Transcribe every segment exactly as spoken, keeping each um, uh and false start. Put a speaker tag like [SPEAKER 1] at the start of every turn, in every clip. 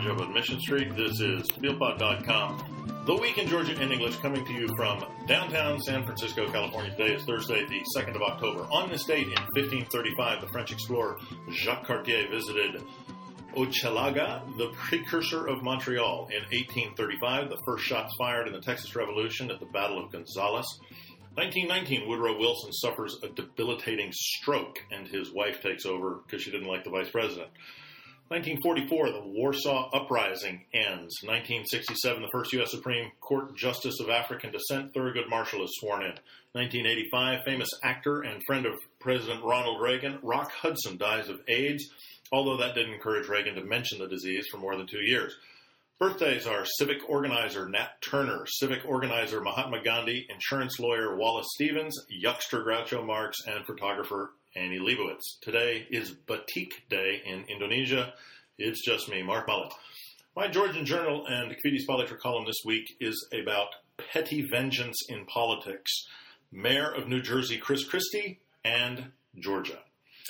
[SPEAKER 1] Joe on Mission Street. This is Tbil Pod dot com. The Week in Georgia in English, coming to you from downtown San Francisco, California. Today is Thursday, the second of October. On this date in fifteen thirty-five, the French explorer Jacques Cartier visited Hochelaga, the precursor of Montreal. In eighteen thirty-five, the first shots fired in the Texas Revolution at the Battle of Gonzales. nineteen nineteen, Woodrow Wilson suffers a debilitating stroke, and his wife takes over because she didn't like the vice president. nineteen forty-four, the Warsaw Uprising ends. nineteen sixty-seven, the first U S Supreme Court Justice of African descent, Thurgood Marshall, is sworn in. nineteen eighty-five, famous actor and friend of President Ronald Reagan, Rock Hudson, dies of AIDS, although that didn't encourage Reagan to mention the disease for more than two years. Birthdays are civic organizer Nat Turner, civic organizer Mahatma Gandhi, insurance lawyer Wallace Stevens, yuckster Groucho Marx, and photographer Annie Leibovitz. Today is Batik Day in Indonesia. It's just me, Mark Mullen. My Georgian Journal and Kvidi's Politics column this week is about petty vengeance in politics. Mayor of New Jersey Chris Christie and Georgia.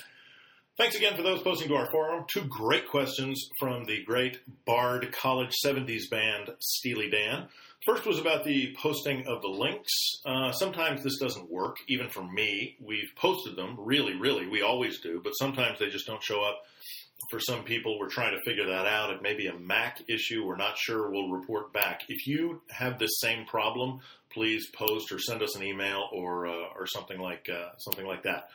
[SPEAKER 1] Thanks again for those posting to our forum. Two great questions from the great Bard College seventies band Steely Dan. First was about the posting of the links. Uh, sometimes this doesn't work, even for me. We've posted them, really, really, we always do, but sometimes they just don't show up. For some people, we're trying to figure that out. It may be a Mac issue. We're not sure. We'll report back. If you have this same problem, please post or send us an email or uh, or something like uh, something like that.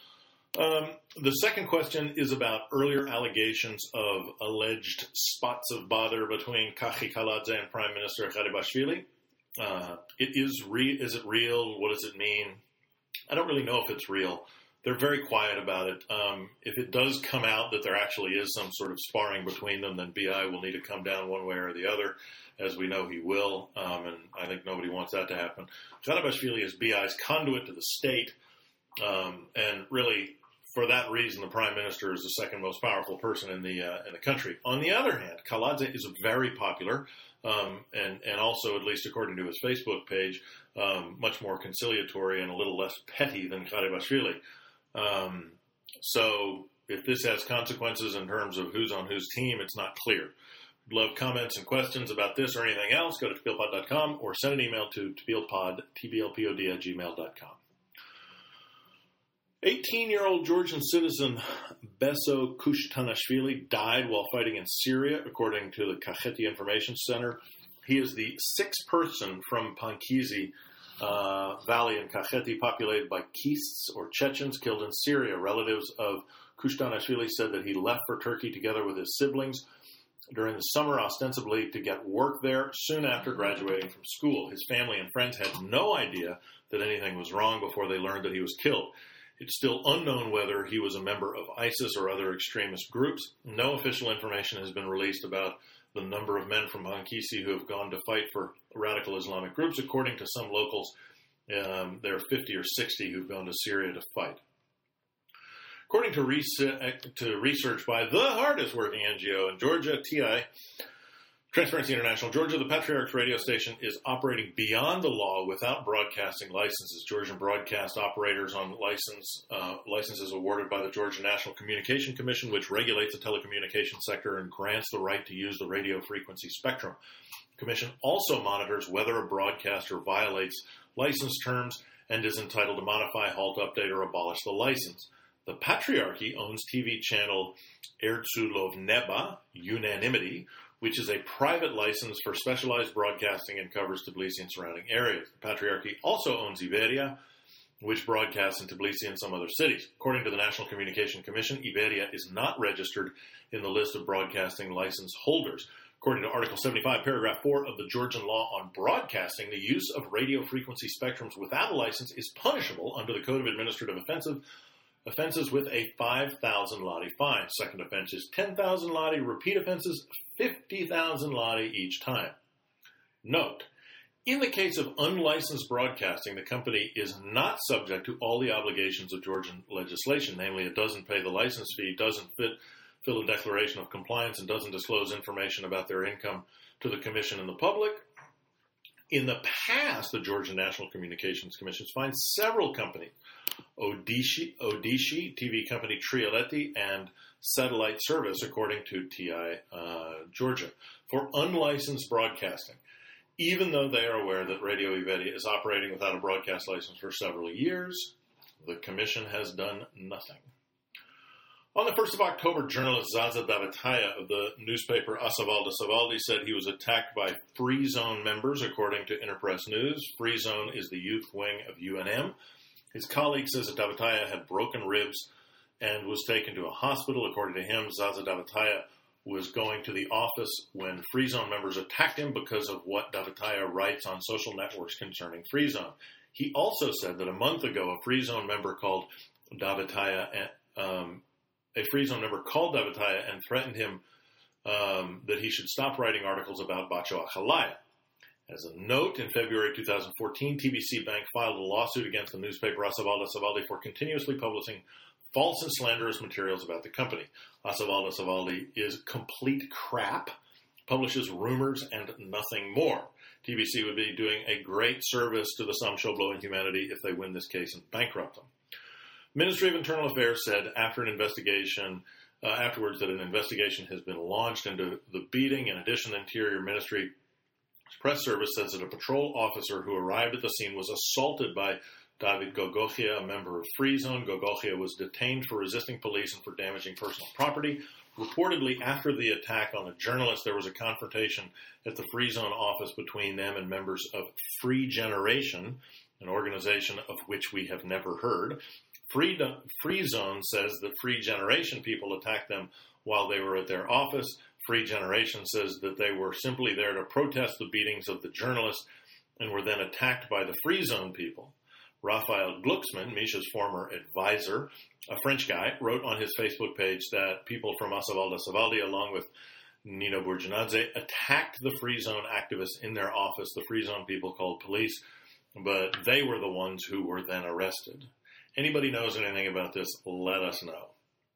[SPEAKER 1] Um, the second question is about earlier allegations of alleged spots of bother between Kachi Kaladze and Prime Minister Garibashvili. Uh, it is re- is it real? What does it mean? I don't really know if it's real. They're very quiet about it. Um, if it does come out that there actually is some sort of sparring between them, then B I will need to come down one way or the other, as we know he will, um, and I think nobody wants that to happen. Garibashvili is B I's conduit to the state, um, and really, for that reason, the prime minister is the second most powerful person in the uh, in the country. On the other hand, Kaladze is very popular, um, and and also, at least according to his Facebook page, um, much more conciliatory and a little less petty than Garibashvili. Um, so, if this has consequences in terms of who's on whose team, it's not clear. Love comments and questions about this or anything else. Go to Tbil Pod dot com or send an email to tbilpod, T B L P O D at gmail dot com. eighteen-year-old Georgian citizen Beso Kushtanashvili died while fighting in Syria, according to the Kakheti Information Center. He is the sixth person from Pankizi uh, Valley in Kakheti, populated by Kists or Chechens, killed in Syria. Relatives of Kushtanashvili said that he left for Turkey together with his siblings during the summer, ostensibly to get work there soon after graduating from school. His family and friends had no idea that anything was wrong before they learned that he was killed. It's still unknown whether he was a member of ISIS or other extremist groups. No official information has been released about the number of men from Hankisi who have gone to fight for radical Islamic groups. According to some locals, um, there are fifty or sixty who've gone to Syria to fight. According to, res- to research by the hardest working N G O in Georgia, T I, Transparency International Georgia, the Patriarch's radio station is operating beyond the law without broadcasting licenses. Georgian broadcast operators on license uh, licenses awarded by the Georgia National Communication Commission, which regulates the telecommunications sector and grants the right to use the radio frequency spectrum. The commission also monitors whether a broadcaster violates license terms and is entitled to modify, halt, update, or abolish the license. The Patriarchy owns T V channel Erzulovneba, Neba, Unanimity, which is a private license for specialized broadcasting and covers Tbilisi and surrounding areas. The Patriarchy also owns Iberia, which broadcasts in Tbilisi and some other cities. According to the National Communication Commission, Iberia is not registered in the list of broadcasting license holders. According to Article seventy-five, Paragraph four of the Georgian law on broadcasting, the use of radio frequency spectrums without a license is punishable under the Code of Administrative Offensive Offenses with a five thousand lari fine. Second offense is ten thousand lari. Repeat offenses, fifty thousand lari each time. Note, in the case of unlicensed broadcasting, the company is not subject to all the obligations of Georgian legislation. Namely, it doesn't pay the license fee, doesn't fit, fill a declaration of compliance, and doesn't disclose information about their income to the commission and the public. In the past, the Georgian National Communications Commission has fined several companies Odishi, Odishi T V company Trialetti, and satellite service, according to T I uh, Georgia, for unlicensed broadcasting, even though they are aware that Radio Iveria is operating without a broadcast license for several years. The commission has done nothing. On the first of October, journalist Zaza Davataya of the newspaper Asavalda Savaldi said he was attacked by Free Zone members, according to Interpress News. Free Zone is the youth wing of U N M. His colleague says that Davataya had broken ribs and was taken to a hospital. According to him, Zaza Davataya was going to the office when Free Zone members attacked him because of what Davataya writes on social networks concerning Free Zone. He also said that a month ago, a Free Zone member called Davataya, um, a Free Zone member called Davataya and threatened him um, that he should stop writing articles about Bachoa Halaya. As a note, in February two thousand fourteen, T B C Bank filed a lawsuit against the newspaper Asavalda Savaldi for continuously publishing false and slanderous materials about the company. Asavalda Savaldi is complete crap, publishes rumors and nothing more. T B C would be doing a great service to the Samsho humanity if they win this case and bankrupt them. Ministry of Internal Affairs said after an investigation, uh, afterwards that an investigation has been launched into the beating. In addition, the Interior Ministry press service says that a patrol officer who arrived at the scene was assaulted by David Gogochia, a member of Free Zone. Gogochia was detained for resisting police and for damaging personal property. Reportedly, after the attack on the journalist, there was a confrontation at the Free Zone office between them and members of Free Generation, an organization of which we have never heard. Free, Free Zone says that Free Generation people attacked them while they were at their office. Free Generation says that they were simply there to protest the beatings of the journalists and were then attacked by the Free Zone people. Raphael Glucksmann, Misha's former advisor, a French guy, wrote on his Facebook page that people from Asavalda Savaldi, along with Nino Burjanadze, attacked the Free Zone activists in their office. The Free Zone people called police, but they were the ones who were then arrested. Anybody knows anything about this, let us know.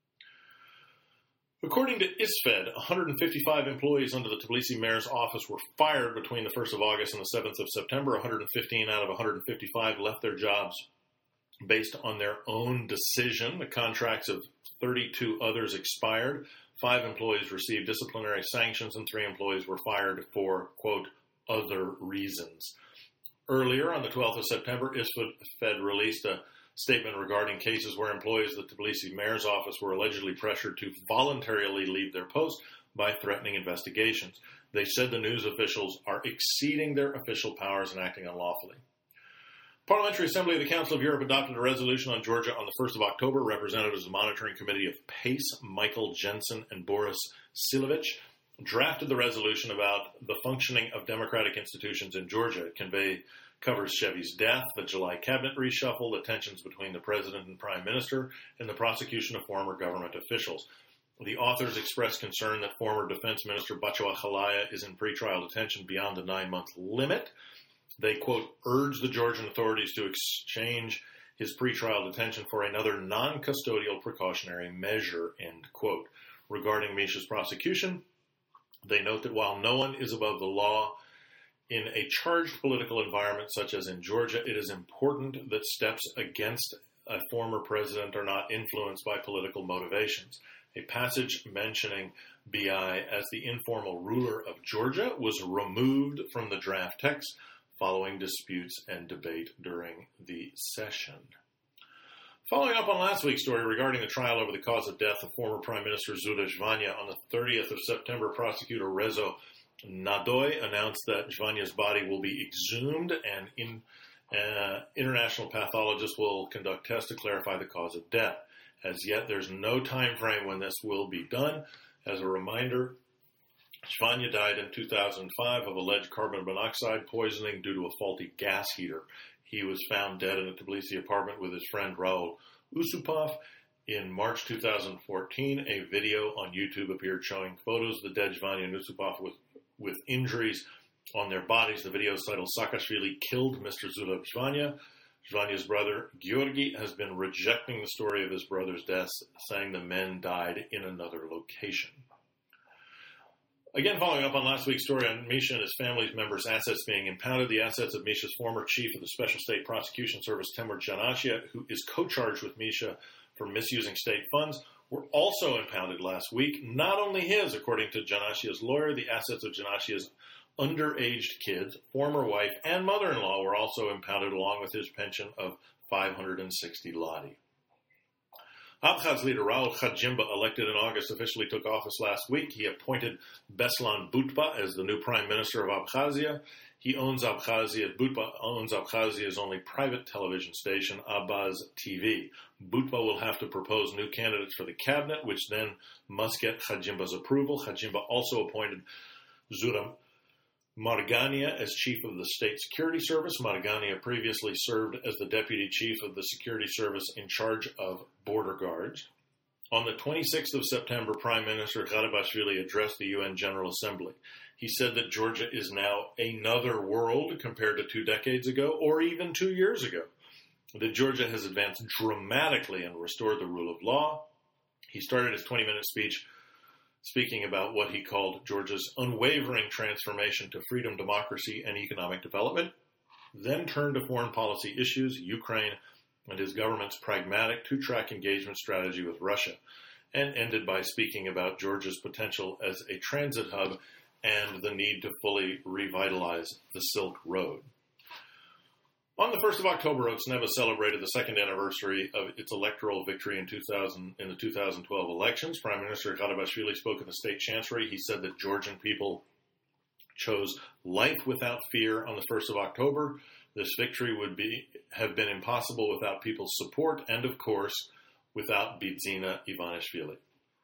[SPEAKER 1] According to ISFED, one hundred fifty-five employees under the Tbilisi mayor's office were fired between the first of August and the seventh of September. one hundred fifteen out of one hundred fifty-five left their jobs based on their own decision. The contracts of thirty-two others expired. Five employees received disciplinary sanctions and three employees were fired for, quote, other reasons. Earlier, on the twelfth of September, ISFED released a statement regarding cases where employees of the Tbilisi mayor's office were allegedly pressured to voluntarily leave their post by threatening investigations. They said the news officials are exceeding their official powers and acting unlawfully. Parliamentary Assembly of the Council of Europe adopted a resolution on Georgia on the first of October. Representatives of the Monitoring Committee of PACE, Michael Jensen and Boris Silovich, drafted the resolution about the functioning of democratic institutions in Georgia. It conveyed covers Chevy's death, the July cabinet reshuffle, the tensions between the president and prime minister, and the prosecution of former government officials. The authors expressed concern that former defense minister Bachoa Halaya is in pretrial detention beyond the nine-month limit. They, quote, urge the Georgian authorities to exchange his pretrial detention for another non-custodial precautionary measure, end quote. Regarding Misha's prosecution, they note that while no one is above the law, in a charged political environment such as in Georgia, it is important that steps against a former president are not influenced by political motivations. A passage mentioning B I as the informal ruler of Georgia was removed from the draft text following disputes and debate during the session. Following up on last week's story regarding the trial over the cause of death of former Prime Minister Zula Zvania, on the thirtieth of September, prosecutor Rezo Nadoy announced that Zvanya's body will be exhumed and in, uh, international pathologists will conduct tests to clarify the cause of death. As yet, there's no time frame when this will be done. As a reminder, Zvania died in two thousand five of alleged carbon monoxide poisoning due to a faulty gas heater. He was found dead in a Tbilisi apartment with his friend Raul Usupov. In March two thousand fourteen, a video on YouTube appeared showing photos of the dead Zvania and Usupov with with injuries on their bodies. The video is titled Saakashvili Killed Mister Zula Zvania. Zvanya's brother, Georgi, has been rejecting the story of his brother's death, saying the men died in another location. Again, following up on last week's story on Misha and his family's members' assets being impounded, the assets of Misha's former chief of the Special State Prosecution Service, Temur Janashia, who is co-charged with Misha for misusing state funds, were also impounded last week. Not only his, according to Janashia's lawyer, the assets of Janashia's underaged kids, former wife, and mother-in-law were also impounded along with his pension of five hundred sixty lari. Abkhaz leader Raul Khadjimba, elected in August, officially took office last week. He appointed Beslan Butba as the new prime minister of Abkhazia. He owns Abkhazia. Butba owns Abkhazia's only private television station, Abaz T V. Butba will have to propose new candidates for the cabinet, which then must get Khadjimba's approval. Khadjimba also appointed Zura Margania as chief of the State Security Service. Margania previously served as the deputy chief of the security service in charge of border guards. On the twenty-sixth of September, Prime Minister Garibashvili addressed the U N General Assembly. He said that Georgia is now another world compared to two decades ago or even two years ago, that Georgia has advanced dramatically and restored the rule of law. He started his twenty-minute speech speaking about what he called Georgia's unwavering transformation to freedom, democracy, and economic development, then turned to foreign policy issues, Ukraine, and his government's pragmatic two-track engagement strategy with Russia, and ended by speaking about Georgia's potential as a transit hub and the need to fully revitalize the Silk Road. On the first of October, Otsneva celebrated the second anniversary of its electoral victory in two thousand in the two thousand twelve elections. Prime Minister Garibashvili spoke at the state chancellery. He said that Georgian people chose life without fear on the first of October. This victory would be have been impossible without people's support and, of course, without Bidzina Ivanishvili.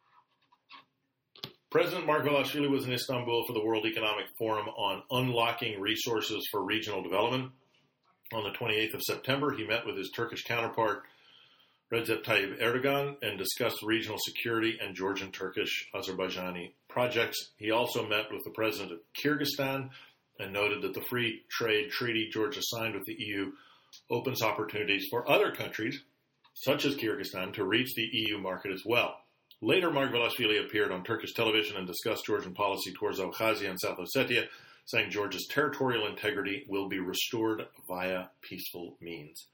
[SPEAKER 1] President Margvelashvili was in Istanbul for the World Economic Forum on unlocking resources for regional development. On the twenty-eighth of September, he met with his Turkish counterpart, Recep Tayyip Erdogan, and discussed regional security and Georgian, Turkish, Azerbaijani projects. He also met with the president of Kyrgyzstan and noted that the free trade treaty Georgia signed with the E U opens opportunities for other countries, such as Kyrgyzstan, to reach the E U market as well. Later, Margvelashvili appeared on Turkish television and discussed Georgian policy towards Abkhazia and South Ossetia, saying Georgia's territorial integrity will be restored via peaceful means.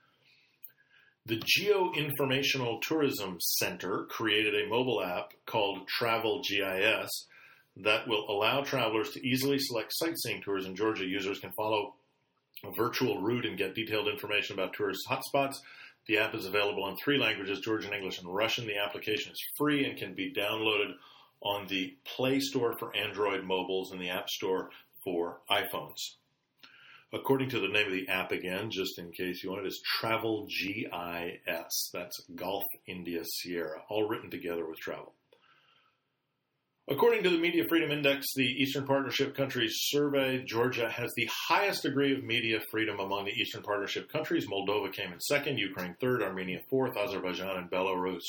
[SPEAKER 1] The Geoinformational Tourism Center created a mobile app called Travel G I S that will allow travelers to easily select sightseeing tours in Georgia. Users can follow a virtual route and get detailed information about tourist hotspots. The app is available in three languages, Georgian, English, and Russian. The application is free and can be downloaded on the Play Store for Android mobiles and the App Store for iPhones. According to the name of the app again, just in case you want it, is Travel G I S. That's Golf India Sierra, all written together with travel. According to the Media Freedom Index, the Eastern Partnership countries survey, Georgia has the highest degree of media freedom among the Eastern Partnership countries. Moldova came in second, Ukraine third, Armenia fourth, Azerbaijan and Belarus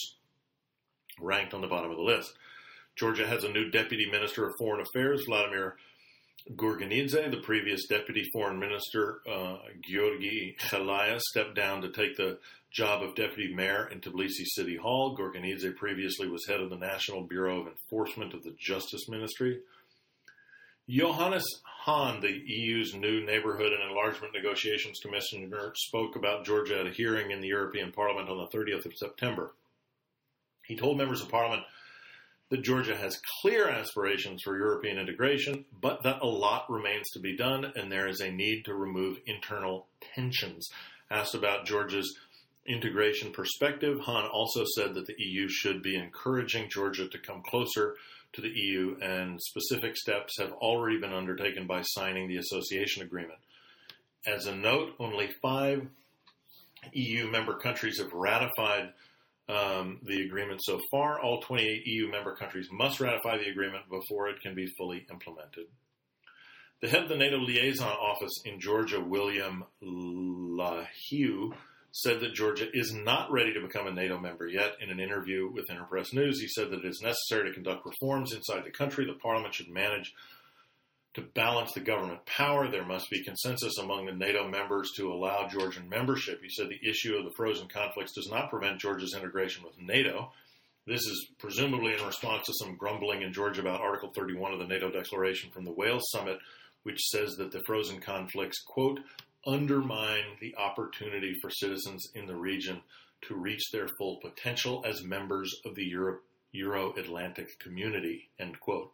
[SPEAKER 1] ranked on the bottom of the list. Georgia has a new Deputy Minister of Foreign Affairs, Vladimir Gurganidze. The previous Deputy Foreign Minister, uh, Georgi Khalaya, stepped down to take the job of Deputy Mayor in Tbilisi City Hall. Gurganidze previously was head of the National Bureau of Enforcement of the Justice Ministry. Johannes Hahn, the E U's new Neighborhood and Enlargement Negotiations Commissioner, spoke about Georgia at a hearing in the European Parliament on the thirtieth of September. He told members of Parliament that Georgia has clear aspirations for European integration, but that a lot remains to be done, and there is a need to remove internal tensions. Asked about Georgia's integration perspective, Hahn also said that the E U should be encouraging Georgia to come closer to the E U, and specific steps have already been undertaken by signing the association agreement. As a note, only five E U member countries have ratified Um, the agreement so far. All twenty-eight E U member countries must ratify the agreement before it can be fully implemented. The head of the NATO Liaison Office in Georgia, William LaHue, said that Georgia is not ready to become a NATO member yet. In an interview with Interpress News, he said that it is necessary to conduct reforms inside the country. The parliament should manage to balance the government power. There must be consensus among the NATO members to allow Georgian membership. He said the issue of the frozen conflicts does not prevent Georgia's integration with NATO. This is presumably in response to some grumbling in Georgia about Article thirty-one of the NATO Declaration from the Wales Summit, which says that the frozen conflicts, quote, undermine the opportunity for citizens in the region to reach their full potential as members of the Euro- Euro-Atlantic community, end quote.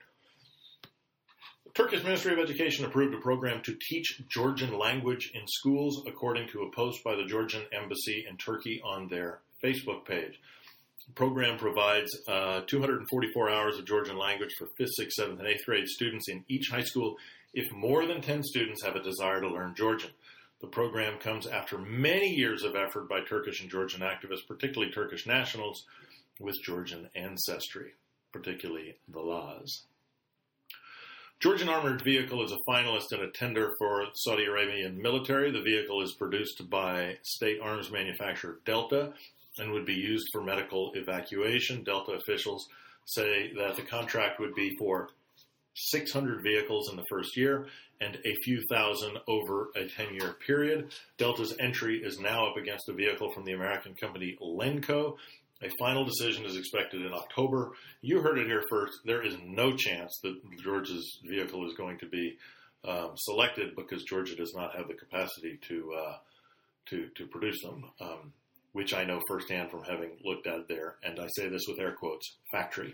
[SPEAKER 1] The Turkish Ministry of Education approved a program to teach Georgian language in schools, according to a post by the Georgian Embassy in Turkey on their Facebook page. The program provides uh, two hundred forty-four hours of Georgian language for fifth, sixth, seventh, and eighth grade students in each high school if more than ten students have a desire to learn Georgian. The program comes after many years of effort by Turkish and Georgian activists, particularly Turkish nationals with Georgian ancestry, particularly the Laz. Georgian armored vehicle is a finalist in a tender for Saudi Arabian military. The vehicle is produced by state arms manufacturer Delta and would be used for medical evacuation. Delta officials say that the contract would be for six hundred vehicles in the first year and a few thousand over a ten-year period. Delta's entry is now up against a vehicle from the American company Lenco. A final decision is expected in October. You heard it here first. There is no chance that Georgia's vehicle is going to be um, selected because Georgia does not have the capacity to uh, to, to produce them, um, which I know firsthand from having looked at their, and I say this with air quotes, factory.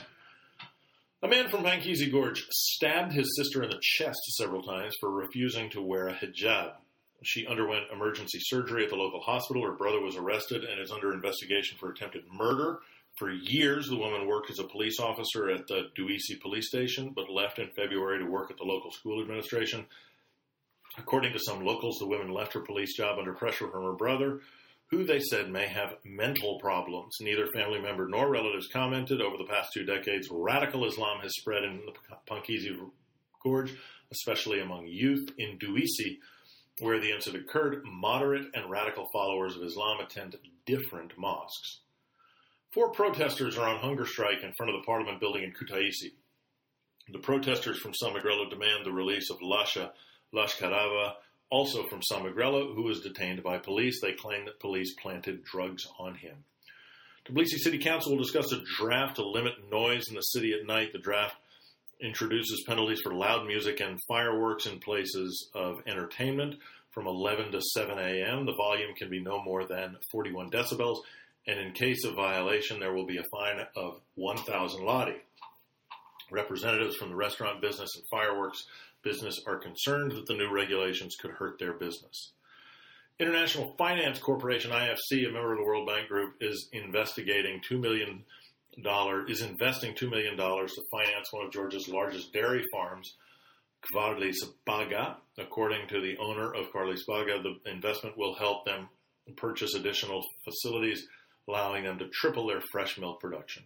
[SPEAKER 1] A man from Pankizi Gorge stabbed his sister in the chest several times for refusing to wear a hijab. She underwent emergency surgery at the local hospital. Her brother was arrested and is under investigation for attempted murder. For years, the woman worked as a police officer at the Duisi police station, but left in February to work at the local school administration. According to some locals, the woman left her police job under pressure from her brother, who they said may have mental problems. Neither family member nor relatives commented. Over the past two decades, radical Islam has spread in the Pankizi Gorge, especially among youth. In Duisi, where the incident occurred, moderate and radical followers of Islam attend different mosques. Four protesters are on hunger strike in front of the Parliament building in Kutaisi. The protesters from San Miguel demand the release of Lasha Lashkarava, also from San Miguel, who was detained by police. They claim that police planted drugs on him. Tbilisi City Council will discuss a draft to limit noise in the city at night. The draft introduces penalties for loud music and fireworks in places of entertainment from eleven to seven a.m. The volume can be no more than forty-one decibels, and in case of violation, there will be a fine of one thousand lari. Representatives from the restaurant business and fireworks business are concerned that the new regulations could hurt their business. International Finance Corporation, I F C, a member of the World Bank Group, is investigating two million dollars, is investing two million dollars to finance one of Georgia's largest dairy farms, Kvarlis Baga. According to the owner of Kvarlis Baga, the investment will help them purchase additional facilities, allowing them to triple their fresh milk production.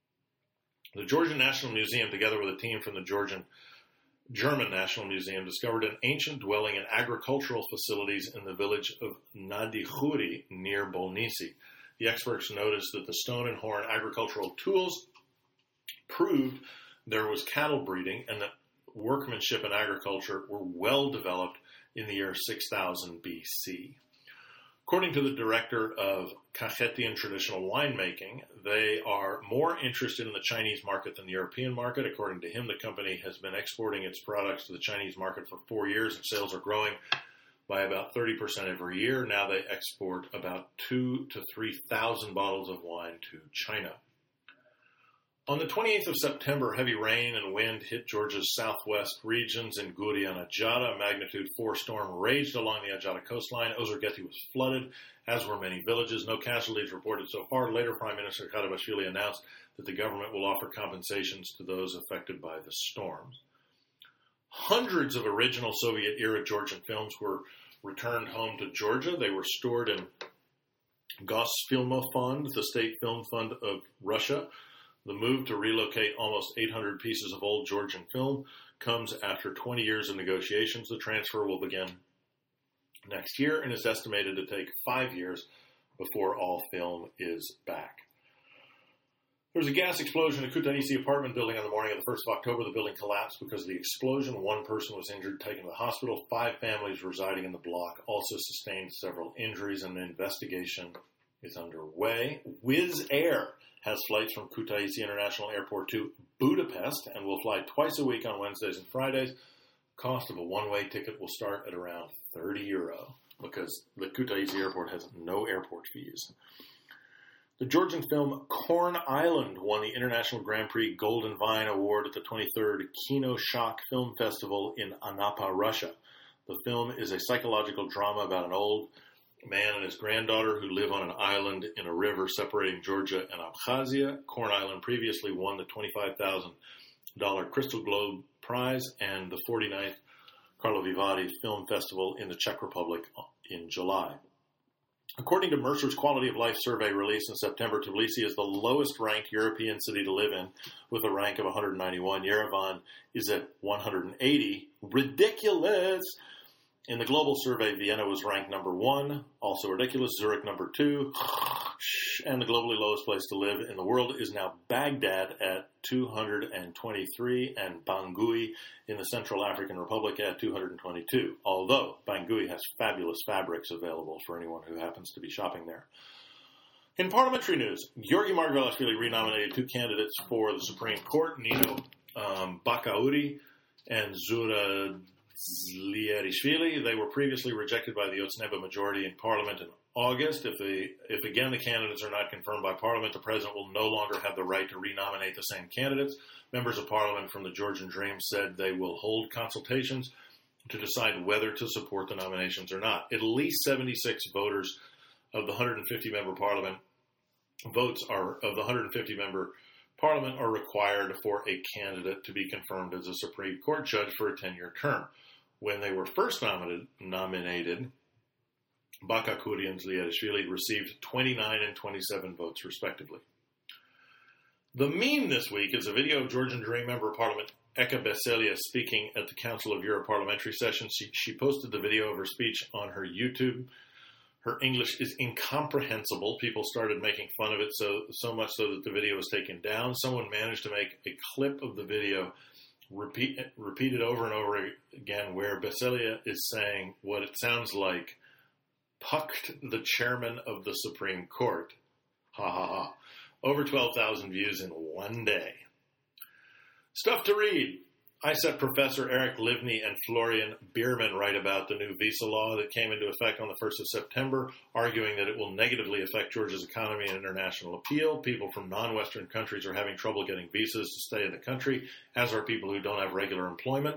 [SPEAKER 1] The Georgian National Museum, together with a team from the Georgian German National Museum, discovered an ancient dwelling and agricultural facilities in the village of Nadihuri near Bolnisi. The experts noticed that the stone and horn agricultural tools proved there was cattle breeding and that workmanship and agriculture were well developed in the year six thousand B C. According to the director of Kakhetian traditional winemaking, they are more interested in the Chinese market than the European market. According to him, the company has been exporting its products to the Chinese market for four years, and sales are growing by about thirty percent every year. Now they export about two to three thousand bottles of wine to China. On the twenty-eighth of September, heavy rain and wind hit Georgia's southwest regions in Guri and Ajata. A magnitude four storm raged along the Ajata coastline. Ozurgeti was flooded, as were many villages. No casualties reported so far. Later, Prime Minister Karabashvili announced that the government will offer compensations to those affected by the storms. Hundreds of original Soviet-era Georgian films were returned home to Georgia. They were stored in Gosfilmofond, the state film fund of Russia. The move to relocate almost eight hundred pieces of old Georgian film comes after twenty years of negotiations. The transfer will begin next year and is estimated to take five years before all film is back. There was a gas explosion at Kutaisi apartment building on the morning of the first of October. The building collapsed because of the explosion. One person was injured, taken to the hospital. Five families residing in the block also sustained several injuries, and an investigation is underway. Wizz Air has flights from Kutaisi International Airport to Budapest and will fly twice a week on Wednesdays and Fridays. Cost of a one-way ticket will start at around thirty euro because the Kutaisi Airport has no airport fees. The Georgian film Corn Island won the International Grand Prix Golden Vine Award at the twenty-third Kino Shock Film Festival in Anapa, Russia. The film is a psychological drama about an old man and his granddaughter who live on an island in a river separating Georgia and Abkhazia. Corn Island previously won the twenty-five thousand dollars Crystal Globe Prize and the forty-ninth Karlovy Vary Film Festival in the Czech Republic in July. According to Mercer's Quality of Life survey released in September, Tbilisi is the lowest-ranked European city to live in, with a rank of one hundred ninety-one. Yerevan is at one hundred eighty. Ridiculous! In the global survey, Vienna was ranked number one, also ridiculous. Zurich number two, and the globally lowest place to live in the world is now Baghdad at two hundred twenty-three, and Bangui in the Central African Republic at two hundred twenty-two, although Bangui has fabulous fabrics available for anyone who happens to be shopping there. In parliamentary news, Georgi Margvelashvili renominated two candidates for the Supreme Court, Nino um, Bakauri and Zura Zlierishvili. They were previously rejected by the Otsneba majority in Parliament in August. If, they, if again the candidates are not confirmed by Parliament, the President will no longer have the right to renominate the same candidates. Members of Parliament from the Georgian Dream said they will hold consultations to decide whether to support the nominations or not. At least seventy-six voters of the one hundred fifty member Parliament votes are of the one hundred fifty member Parliament are required for a candidate to be confirmed as a Supreme Court judge for a ten-year term. When they were first nominated, nominated Bakakuri and Zlierishvili received twenty-nine and twenty-seven votes, respectively. The meme this week is a video of Georgian Dream Member of Parliament Eka Beselia speaking at the Council of Europe parliamentary session. She, she posted the video of her speech on her YouTube. Her English is incomprehensible. People started making fun of it so so much so that the video was taken down. Someone managed to make a clip of the video repeat repeated over and over again where Beselia is saying what it sounds like, "Pucked the chairman of the Supreme Court." Ha ha ha. Over twelve thousand views in one day. Stuff to read. I S E P professor Eric Livny and Florian Bierman write about the new visa law that came into effect on the first of September, arguing that it will negatively affect Georgia's economy and international appeal. People from non-Western countries are having trouble getting visas to stay in the country, as are people who don't have regular employment.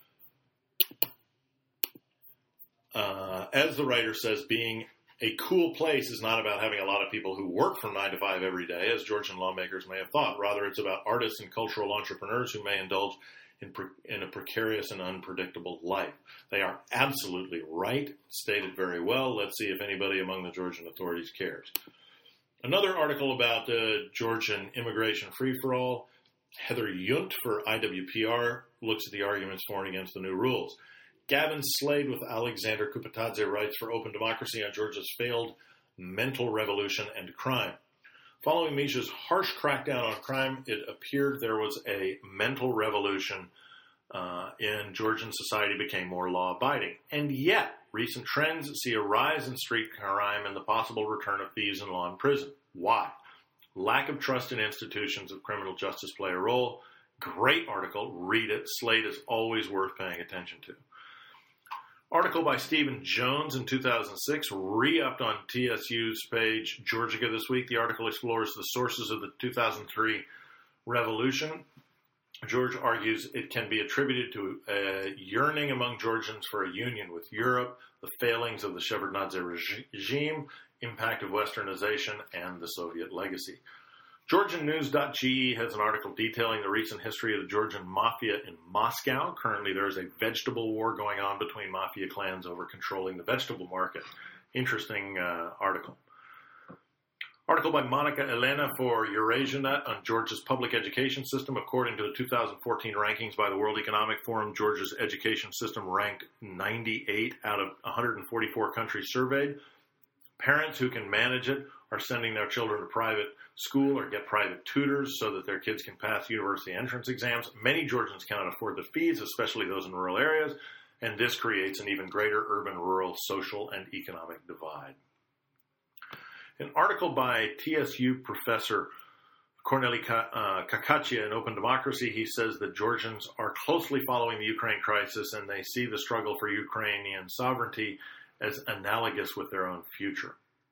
[SPEAKER 1] Uh, as the writer says, being a cool place is not about having a lot of people who work from nine to five every day, as Georgian lawmakers may have thought. Rather, it's about artists and cultural entrepreneurs who may indulge In, pre- in a precarious and unpredictable life. They are absolutely right, stated very well. Let's see if anybody among the Georgian authorities cares. Another article about the Georgian immigration free-for-all. Heather Yunt for I W P R looks at the arguments for and against the new rules. Gavin Slade with Alexander Kupatadze writes for Open Democracy on Georgia's failed mental revolution and crime. Following Misha's harsh crackdown on crime, it appeared there was a mental revolution uh, in Georgian society became more law-abiding. And yet, recent trends see a rise in street crime and the possible return of thieves in law and prison. Why? Lack of trust in institutions of criminal justice play a role. Great article. Read it. Slate is always worth paying attention to. Article by Stephen Jones in two thousand six, re-upped on T S U's page, Georgia this week. The article explores the sources of the two thousand three revolution. George argues it can be attributed to a yearning among Georgians for a union with Europe, the failings of the Shevardnadze regime, impact of westernization, and the Soviet legacy. Georgian News dot G E has an article detailing the recent history of the Georgian mafia in Moscow. Currently, there is a vegetable war going on between mafia clans over controlling the vegetable market. Interesting uh, article. Article by Monica Elena for EurasiaNet on Georgia's public education system. According to the two thousand fourteen rankings by the World Economic Forum, Georgia's education system ranked ninety-eight out of one hundred forty-four countries surveyed. Parents who can manage it are sending their children to private school or get private tutors so that their kids can pass university entrance exams. Many Georgians cannot afford the fees, especially those in rural areas, and this creates an even greater urban-rural social and economic divide. An article by T S U professor Corneli Kakachia in Open Democracy, he says that Georgians are closely following the Ukraine crisis and they see the struggle for Ukrainian sovereignty as analogous with their own future.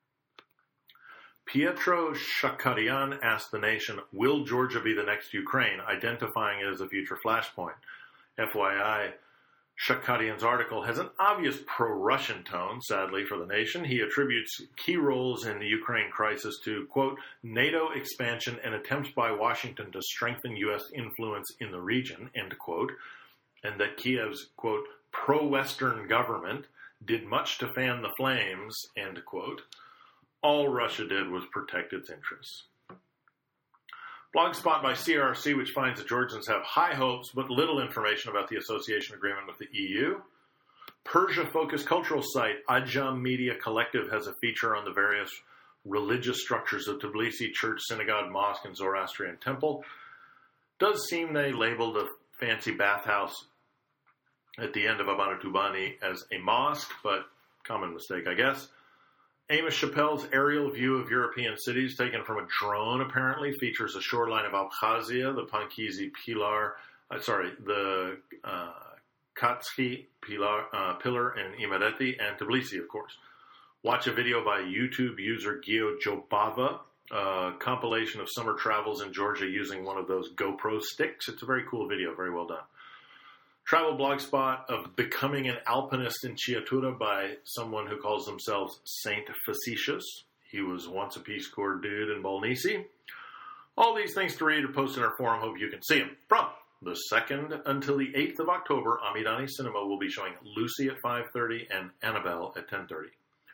[SPEAKER 1] Pietro Shakarian asked the nation, will Georgia be the next Ukraine, identifying it as a future flashpoint? F Y I, Shakarian's article has an obvious pro-Russian tone, sadly, for the nation. He attributes key roles in the Ukraine crisis to, quote, NATO expansion and attempts by Washington to strengthen U S influence in the region, end quote, and that Kiev's, quote, pro-Western government did much to fan the flames, end quote. All Russia did was protect its interests. Blogspot by C R C, which finds that Georgians have high hopes but little information about the association agreement with the E U. Persia-focused cultural site Ajam Media Collective has a feature on the various religious structures of Tbilisi church, synagogue, mosque, and Zoroastrian temple. Does seem they labeled a fancy bathhouse at the end of Abanatubani as a mosque, but common mistake, I guess. Amos Chappelle's aerial view of European cities, taken from a drone apparently, features a shoreline of Abkhazia, the Pankizi Pilar, uh, sorry, the uh, Katski Pilar, uh, Pillar in Imereti, and Tbilisi, of course. Watch a video by YouTube user Gio Jobava, a compilation of summer travels in Georgia using one of those GoPro sticks. It's a very cool video, very well done. Travel blog spot of Becoming an Alpinist in Chiatura by someone who calls themselves Saint Facetious. He was once a Peace Corps dude in Bolnisi. All these things to read are posted in our forum. Hope you can see them. From the second until the eighth of October, Amidani Cinema will be showing Lucy at five thirty and Annabelle at ten thirty.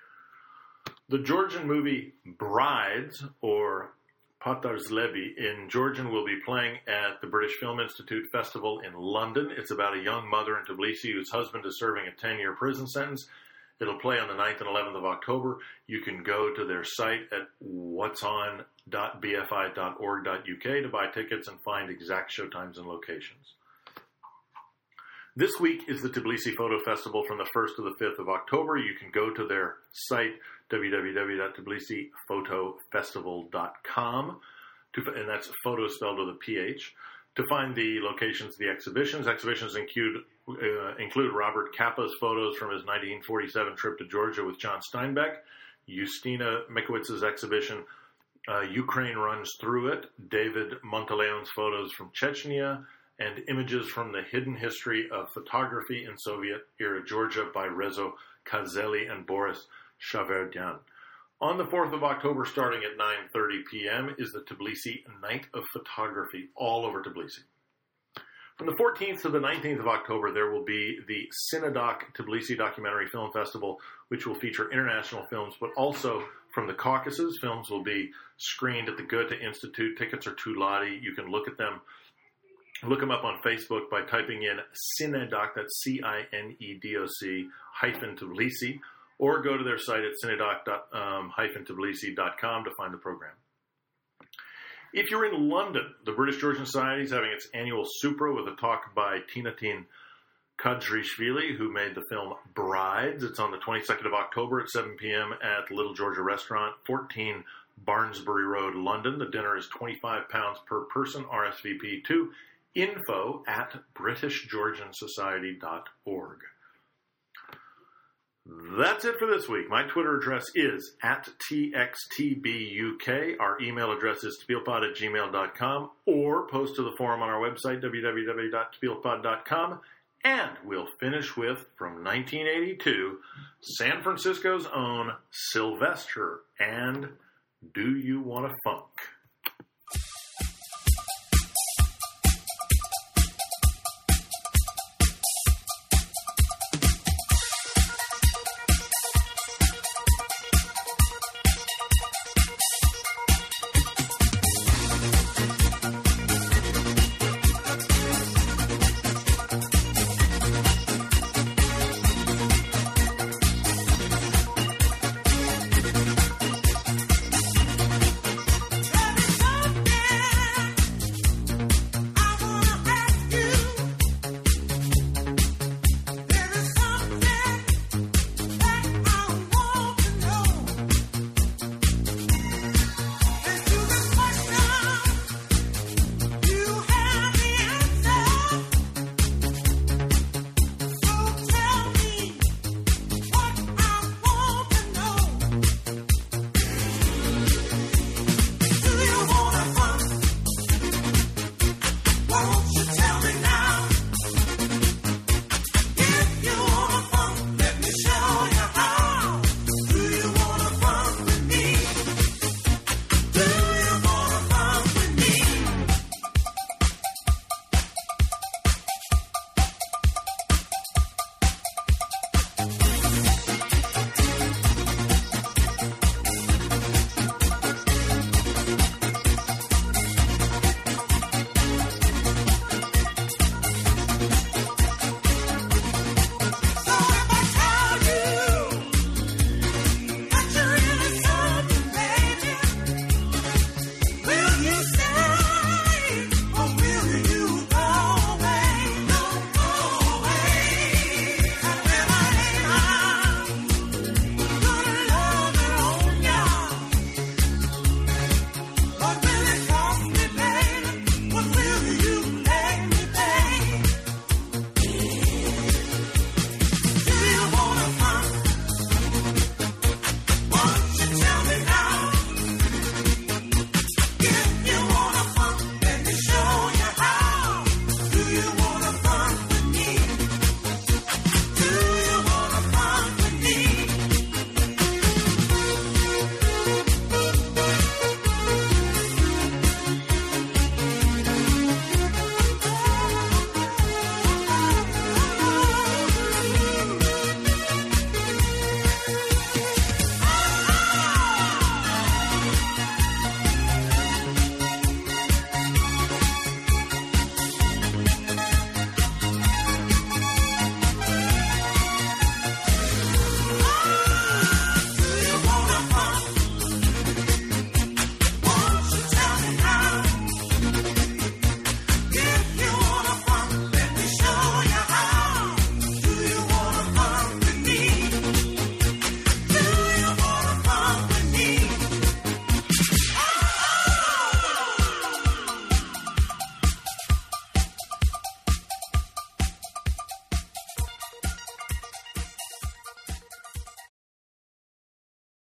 [SPEAKER 1] The Georgian movie Brides, or Patarzlebi in Georgian, will be playing at the British Film Institute Festival in London. It's about a young mother in Tbilisi whose husband is serving a ten-year prison sentence. It'll play on the ninth and eleventh of October. You can go to their site at what's on dot b f i dot org dot u k to buy tickets and find exact showtimes and locations. This week is the Tbilisi Photo Festival from the first to the fifth of October. You can go to their site, w w w dot tbilisi photo festival dot com, to, and that's photo spelled with a P H, to find the locations of the exhibitions. Exhibitions include, uh, include Robert Kappa's photos from his nineteen forty-seven trip to Georgia with John Steinbeck, Justina Mikowitz's exhibition, uh, Ukraine Runs Through It, David Monteleon's photos from Chechnya, and images from the hidden history of photography in Soviet-era Georgia by Rezo Kazeli and Boris Shaverdyan. On the fourth of October, starting at nine thirty p.m., is the Tbilisi Night of Photography, all over Tbilisi. From the fourteenth to the nineteenth of October, there will be the Cinedoc Tbilisi Documentary Film Festival, which will feature international films, but also from the Caucasus. Films will be screened at the Goethe Institute. Tickets are two lari. You can look at them. Look them up on Facebook by typing in Cinedoc, that's C I N E D O C, hyphen Tbilisi, or go to their site at cinedoc dash tbilisi dot com to find the program. If you're in London, the British Georgian Society is having its annual Supra with a talk by Tinatin Kadrishvili, who made the film Brides. It's on the twenty-second of October at seven p.m. at the Little Georgia Restaurant, fourteen Barnsbury Road, London. The dinner is twenty-five pounds per person, R S V P to info at british georgian society dot org. That's it for this week. My Twitter address is at T X T B U K. Our email address is tbilpod at gmail dot com, or post to the forum on our website, w w w dot tbilpod dot com. And we'll finish with, from nineteen eighty-two, San Francisco's own Sylvester and Do You Want to Funk?